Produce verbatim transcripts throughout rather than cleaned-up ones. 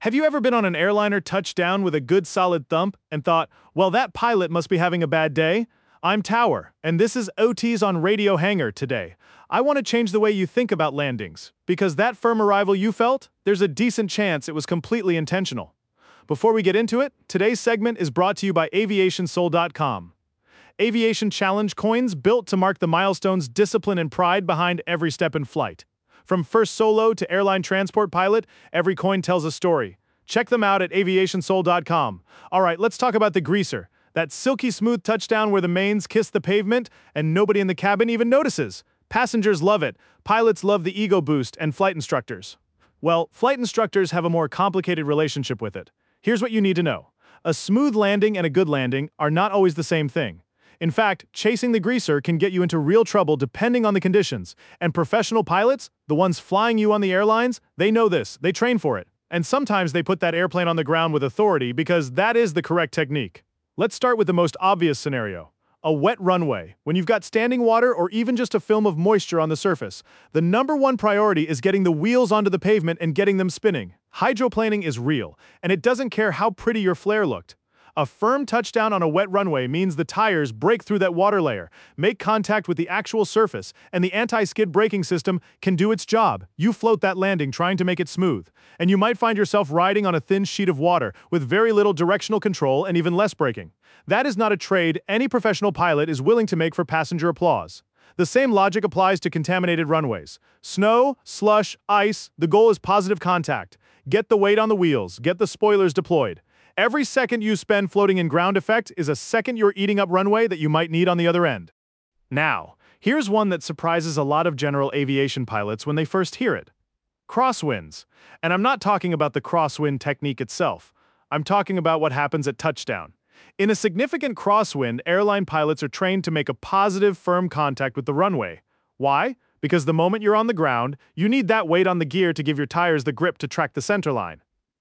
Have you ever been on an airliner touchdown with a good solid thump and thought, well, that pilot must be having a bad day? I'm Tower, and this is O T's on Radio Hangar today. I want to change the way you think about landings, because that firm arrival you felt, there's a decent chance it was completely intentional. Before we get into it, today's segment is brought to you by aviation soul dot com. Aviation Challenge coins built to mark the milestones, discipline, and pride behind every step in flight. From first solo to airline transport pilot, every coin tells a story. Check them out at aviation soul dot com. All right, let's talk about the greaser. That silky smooth touchdown where the mains kiss the pavement and nobody in the cabin even notices. Passengers love it, pilots love the ego boost, and flight instructors. Well, flight instructors have a more complicated relationship with it. Here's what you need to know. A smooth landing and a good landing are not always the same thing. In fact, chasing the greaser can get you into real trouble depending on the conditions. And professional pilots, the ones flying you on the airlines, they know this, they train for it. And sometimes they put that airplane on the ground with authority because that is the correct technique. Let's start with the most obvious scenario. A wet runway. When you've got standing water or even just a film of moisture on the surface, the number one priority is getting the wheels onto the pavement and getting them spinning. Hydroplaning is real, and it doesn't care how pretty your flare looked. A firm touchdown on a wet runway means the tires break through that water layer, make contact with the actual surface, and the anti-skid braking system can do its job. You float that landing trying to make it smooth, and you might find yourself riding on a thin sheet of water with very little directional control and even less braking. That is not a trade any professional pilot is willing to make for passenger applause. The same logic applies to contaminated runways. Snow, slush, ice, the goal is positive contact. Get the weight on the wheels, get the spoilers deployed. Every second you spend floating in ground effect is a second you're eating up runway that you might need on the other end. Now, here's one that surprises a lot of general aviation pilots when they first hear it. Crosswinds. And I'm not talking about the crosswind technique itself. I'm talking about what happens at touchdown. In a significant crosswind, airline pilots are trained to make a positive, firm contact with the runway. Why? Because the moment you're on the ground, you need that weight on the gear to give your tires the grip to track the center line.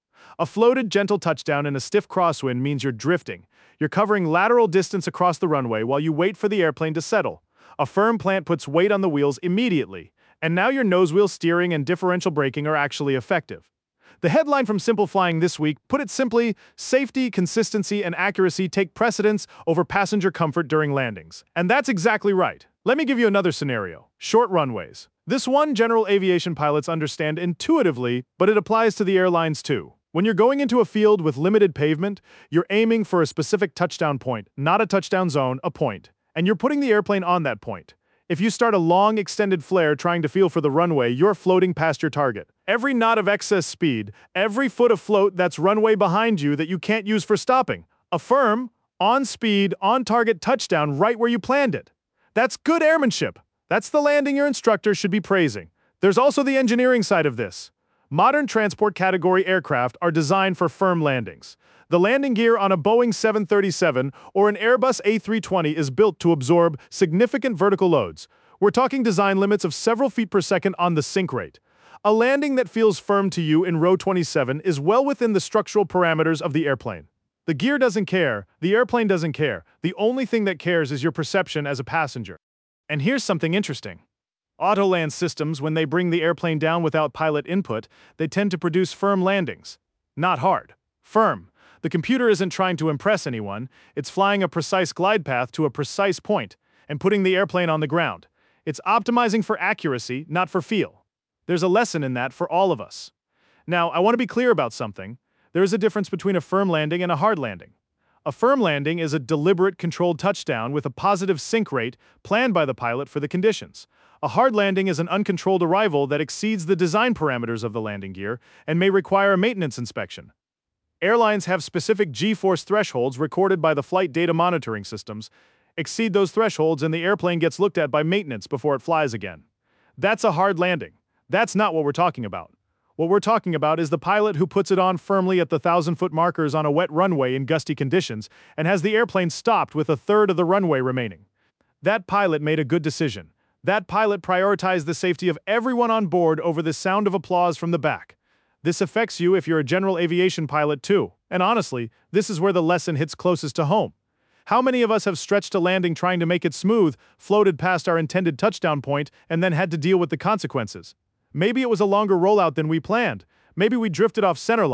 A floated, gentle touchdown in a stiff crosswind means you're drifting. You're covering lateral distance across the runway while you wait for the airplane to settle. A firm plant puts weight on the wheels immediately, and now your nose wheel steering and differential braking are actually effective. The headline from Simple Flying this week put it simply, safety, consistency, and accuracy take precedence over passenger comfort during landings. And that's exactly right. Let me give you another scenario. Short runways. This one general aviation pilots understand intuitively, but it applies to the airlines too. When you're going into a field with limited pavement, you're aiming for a specific touchdown point, not a touchdown zone, a point. And you're putting the airplane on that point. If you start a long, extended flare trying to feel for the runway, you're floating past your target. Every knot of excess speed, every foot of float that's runway behind you that you can't use for stopping. A firm, on-speed, on-target touchdown right where you planned it. That's good airmanship. That's the landing your instructor should be praising. There's also the engineering side of this. Modern transport category aircraft are designed for firm landings. The landing gear on a Boeing seven thirty-seven or an Airbus A three twenty is built to absorb significant vertical loads. We're talking design limits of several feet per second on the sink rate. A landing that feels firm to you in row twenty-seven is well within the structural parameters of the airplane. The gear doesn't care, the airplane doesn't care. The only thing that cares is your perception as a passenger. And here's something interesting. Autoland systems, when they bring the airplane down without pilot input, they tend to produce firm landings. Not hard. Firm. The computer isn't trying to impress anyone, it's flying a precise glide path to a precise point and putting the airplane on the ground. It's optimizing for accuracy, not for feel. There's a lesson in that for all of us. Now, I want to be clear about something. There is a difference between a firm landing and a hard landing. A firm landing is a deliberate, controlled touchdown with a positive sink rate planned by the pilot for the conditions. A hard landing is an uncontrolled arrival that exceeds the design parameters of the landing gear and may require a maintenance inspection. Airlines have specific G-force thresholds recorded by the flight data monitoring systems. Exceed those thresholds and the airplane gets looked at by maintenance before it flies again. That's a hard landing. That's not what we're talking about. What we're talking about is the pilot who puts it on firmly at the thousand-foot markers on a wet runway in gusty conditions and has the airplane stopped with a third of the runway remaining. That pilot made a good decision. That pilot prioritized the safety of everyone on board over the sound of applause from the back. This affects you if you're a general aviation pilot too. And honestly, this is where the lesson hits closest to home. How many of us have stretched a landing trying to make it smooth, floated past our intended touchdown point, and then had to deal with the consequences? Maybe it was a longer rollout than we planned. Maybe we drifted off centerline.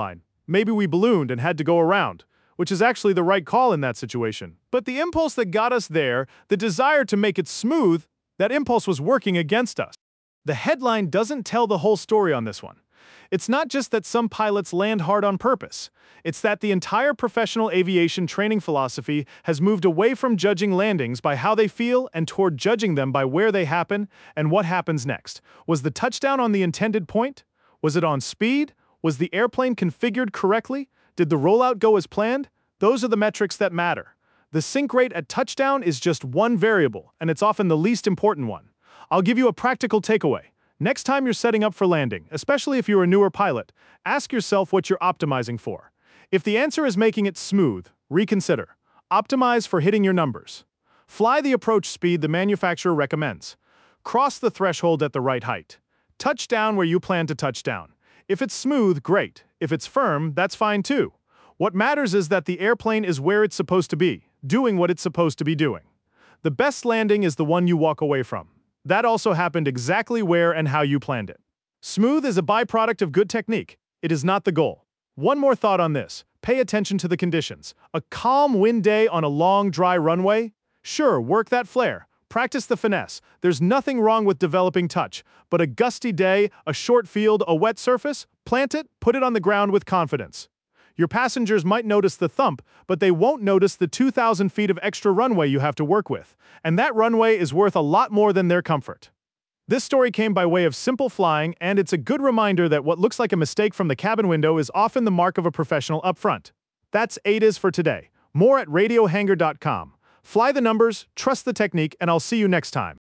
Maybe we ballooned and had to go around, which is actually the right call in that situation. But the impulse that got us there, the desire to make it smooth, that impulse was working against us. The headline doesn't tell the whole story on this one. It's not just that some pilots land hard on purpose. It's that the entire professional aviation training philosophy has moved away from judging landings by how they feel and toward judging them by where they happen and what happens next. Was the touchdown on the intended point? Was it on speed? Was the airplane configured correctly? Did the rollout go as planned? Those are the metrics that matter. The sink rate at touchdown is just one variable, and it's often the least important one. I'll give you a practical takeaway. Next time you're setting up for landing, especially if you're a newer pilot, ask yourself what you're optimizing for. If the answer is making it smooth, reconsider. Optimize for hitting your numbers. Fly the approach speed the manufacturer recommends. Cross the threshold at the right height. Touch down where you plan to touch down. If it's smooth, great. If it's firm, that's fine too. What matters is that the airplane is where it's supposed to be, doing what it's supposed to be doing. The best landing is the one you walk away from. That also happened exactly where and how you planned it. Smooth is a byproduct of good technique. It is not the goal. One more thought on this. Pay attention to the conditions. A calm wind day on a long, dry runway? Sure, work that flare. Practice the finesse. There's nothing wrong with developing touch. But a gusty day, a short field, a wet surface? Plant it, put it on the ground with confidence. Your passengers might notice the thump, but they won't notice the two thousand feet of extra runway you have to work with. And that runway is worth a lot more than their comfort. This story came by way of simple flying, and it's a good reminder that what looks like a mistake from the cabin window is often the mark of a professional up front. That's A D I S for today. More at radio hangar dot com. Fly the numbers, trust the technique, and I'll see you next time.